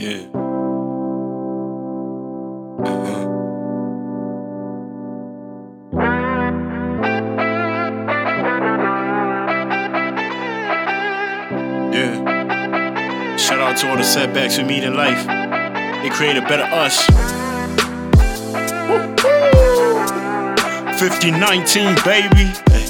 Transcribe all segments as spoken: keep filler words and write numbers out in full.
Yeah. Uh-huh. Yeah. Shout out to all the setbacks we meet in life. They create a better us. fifty nineteen, baby.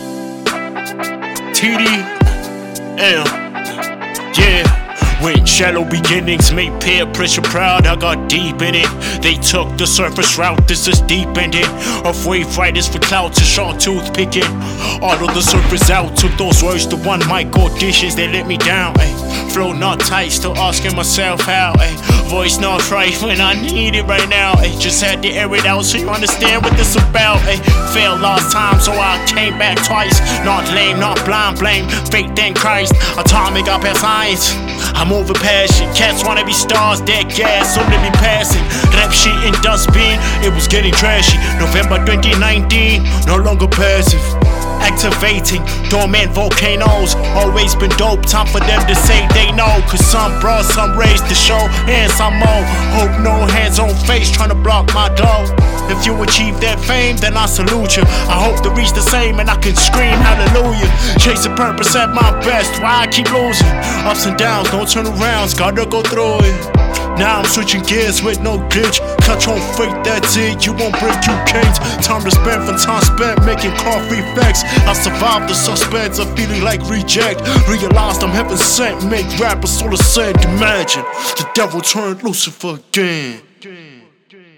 T D L. Yeah. When shallow beginnings made peer pressure proud, I got deep in it. They took the surface route, this is deep ended. Of wave fighters for clout to shark tooth picking. All of the surface out, took those words to one mic auditions, they let me down. Ay. Flow not tight, still asking myself how. Ay. Voice not right when I need it right now. Ay. Just had to air it out so you understand what this about. Ay. Failed last time, so I came back twice. Not lame, not blind, blame faith in Christ. Atomic up as science. I'm over passion, cats wanna be stars, dead gas, soon to be passing. Rap shit in dustbin, it was getting trashy. November twenty nineteen, no longer passive. Activating dormant volcanoes, always been dope, time for them to say they know. Cause some brought some raised the show, and some more. Hope no hands on face trying to block my glow. If you achieve that fame, then I salute you. I hope to reach the same and I can scream hallelujah. Chasing purpose at my best, why I keep losing? Ups and downs, don't turn around, gotta go through it. Now I'm switching gears with no glitch. Cut on fake, that's it, you won't break, you can't. Time to spend from time spent making coffee facts. I survived the suspense of feeling like reject. Realized I'm heaven sent, make rappers all the same. Imagine the devil turned Lucifer again.